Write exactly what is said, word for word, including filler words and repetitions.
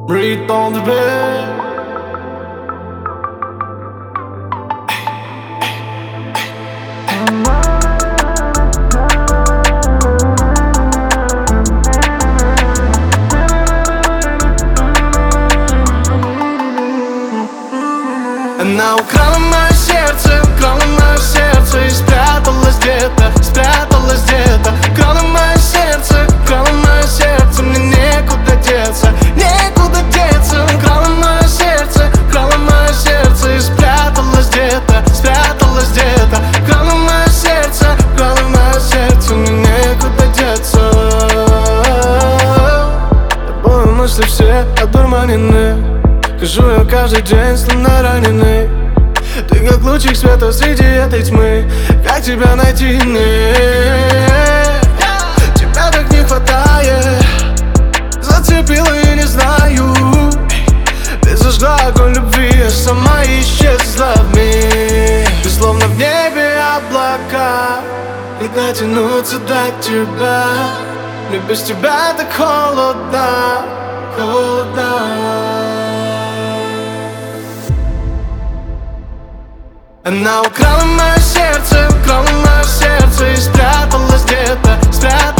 Breathe on the bed. Она украла мое сердце, украла мое сердце и спряталась где-то, спряталась где-то. Украла мое сердце, украла мое сердце, мне некуда деться, некуда деться. Украла мое сердце, украла мое сердце и спряталась где-то, спряталась где-то. Украла мое сердце, украла мое сердце, мне некуда деться. Тобой мысли все одурманены. Хожу я каждый день, словно раненый. Ты как лучик света среди этой тьмы. Как тебя найти? Нет, тебя так не хватает. Зацепила и не знаю. Ты зажгла огонь любви, я сама исчезла в миг. Ты словно в небе облака, и дотянуться до тебя. Мне без тебя так холодно, холодно. Она украла мое сердце, украла мое сердце и спряталась где-то, спряталась.